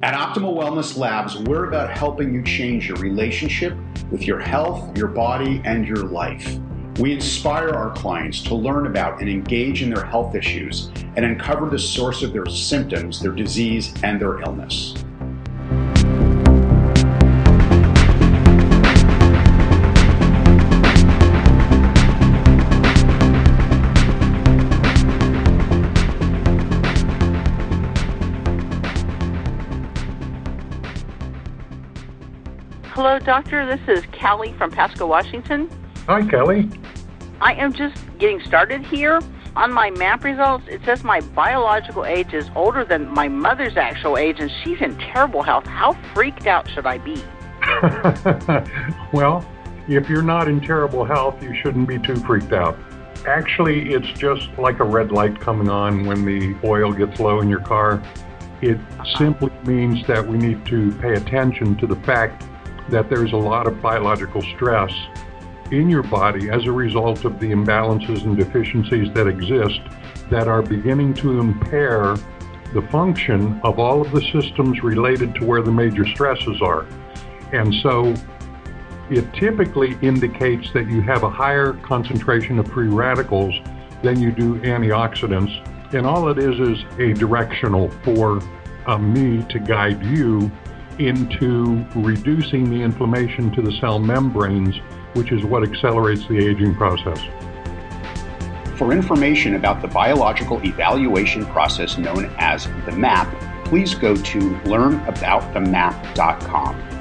At Optimal Wellness Labs, we're about helping you change your relationship with your health, your body, and your life. We inspire our clients to learn about and engage in their health issues and uncover the source of their symptoms, their disease, and their illness. Hello, doctor. This is Callie from Pasco, Washington. Hi, Kelly. I am just getting started here. On my MAP results, it says my biological age is older than my mother's actual age, and she's in terrible health. How freaked out should I be? Well, if you're not in terrible health, you shouldn't be too freaked out. Actually, it's just like a red light coming on when the oil gets low in your car. It simply means that we need to pay attention to the fact that there's a lot of biological stress in your body as a result of the imbalances and deficiencies that exist that are beginning to impair the function of all of the systems related to where the major stresses are. And so it typically indicates that you have a higher concentration of free radicals than you do antioxidants. And all it is a directional for me to guide you into reducing the inflammation to the cell membranes, which is what accelerates the aging process. For information about the biological evaluation process known as the MAP, please go to learnaboutthemap.com.